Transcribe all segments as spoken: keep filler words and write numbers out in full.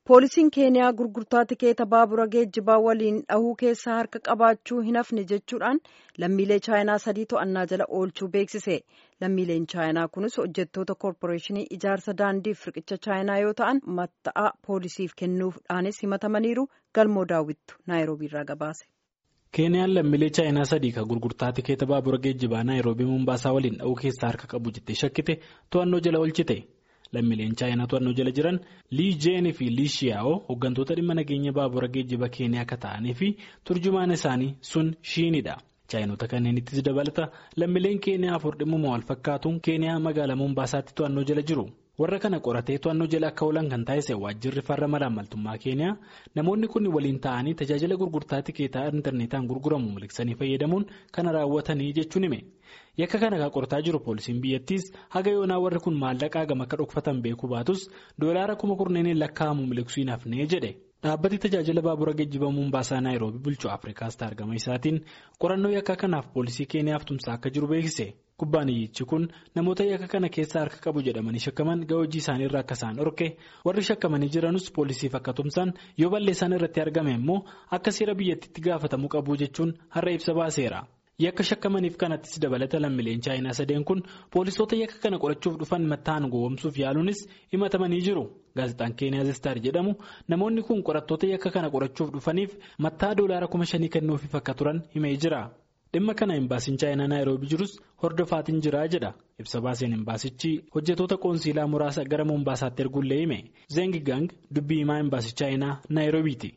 Poolisiin Keeniyaa gurgurtaa tikeeta baabura geejjibaa waliin dhahuu keessaa harka qabaachuu hin hafne jechuudhaan lammiilee chaayinaa sadii to'annaa jala oolchuu beeksise. Lammiileen chaayinaa kunis hojjettoota koorporeeshinii ijaarsa daandiif riqicha chaayinaa yoo ta'an matta'aa poolisiif kennuudhaanis himatamaniiru. Galmoo daawwittu Naayiroobiirraa gabaase. Keeniyaan lammiilee chaayinaa sadii kan gurgurtaa tikeeta baabura geejjibaa Naayiroobii Mombaasaa waliin dhahuu keessaa harka qabu jettee shakkite to'annoo jala oolchite. Lammiileen chaayinaa to'annoo jala jiran Lii Jeen fi Lii Shiyaa'oo hooggantoota dhimma nageenya baabura geejjiba Keeniyaa akka ta'anii fi turjumaan isaanii Sun Shiinidha. Chaayinoota kanneenittis dabalata lammiileen Keeniyaa afur dhimmuma wal fakkaatuun Keeniyaa magaalaa Mombaasaatti to'annoo jala jiru. Warra kana qoratee to'annoo jala akka oolan kan taasise waajjirri farra malaamaltummaa Keeniyaa namoonni kun waliin ta'anii tajaajila gurgurtaa tikeetaa intarneetaan gurguramu miliqsanii fayyadamuun kana raawwatanii jechuun hime. Yakka kana kan qorataa jiru poolisiin biyyattiis haga yoonaa warri kun maallaqaa gama akka dhokfatan beekuu baatus doolaara kuma kurneeniin lakkaa'amu miliqsuu hin hafnee jedhe. Dhaabbati tajaajila baabura geejjiba Mombaasaa Naayiroobii bulchuu Afrikaas argama isaatiin qorannoo yakka kanaaf poolisii Keeniyaaf tumsaa akka jiru beeksise. Kubbaaniyyichi kun namoota yakka kana keessaa harka qabu jedhamanii shakkaman ga'aa hojii isaanii irraa akka isaan dhorke warri shakkamanii jiranus poolisiif akka tumsan yoo balleessaan irratti argame immoo akka seera biyyattiitti gaafatamuu qabu jechuun har'a ibsa baaseera. Yakka shakkamaniif kanattis dabalata lammiileen chaayinaa sadeen kun poolisoota yakka kana qorachuuf dhufan matta'an gowwomsuuf yaaluunis himatamanii jiru. Gaazexaan Keeniyaa Star jedhamu namoonni kun qorattoota yakka kana qorachuuf dhufaniif mattaa doolaara kuma shanii kennuufiif akka turan himee jira. Dhimma kana imbaasiin chaayinaa Naayiroobii jirus hordofaatiin jira jedha. Ibsa baaseen imbaasichi hojjettoota qoonsiilaa muraasa gara Mombaasaatti erguullee hime. Zeng Gang dubbii himaa imbaasii chaayinaa Naayiroobiiti.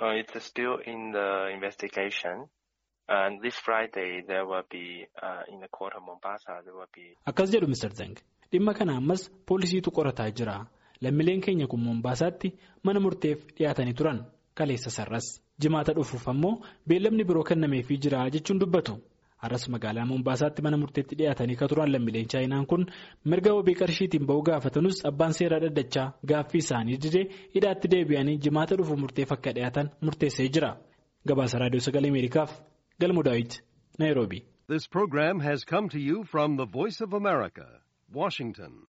Akkas jedhu mister Zeng dhimma kana ammas poolisiitu qorataa jira. Lammiileen keenya kun Mombaasaatti mana murteef dhiyaatanii turan kaleessa sarras jimaata dhufuuf ammoo beellamni biroo kennameefii jira jechuun dubbatu. Har'as magaalaa Mombaasaatti mana murteetti dhiyaatanii kan turan lammiileen chaayinaan kun mirga wabii qarshiitiin ba'uu gaafatanus abbaan seeraa dhaddachaa gaaffii isaanii didee hidhaatti deebi'anii jimaata dhufu murteef akka dhiyaatan murteessee jira. Gabaasa raadiyoo sagalee Ameerikaaf Galmoo Daawit Naayiroobii. This program has come to you from the Voice of America, Washington.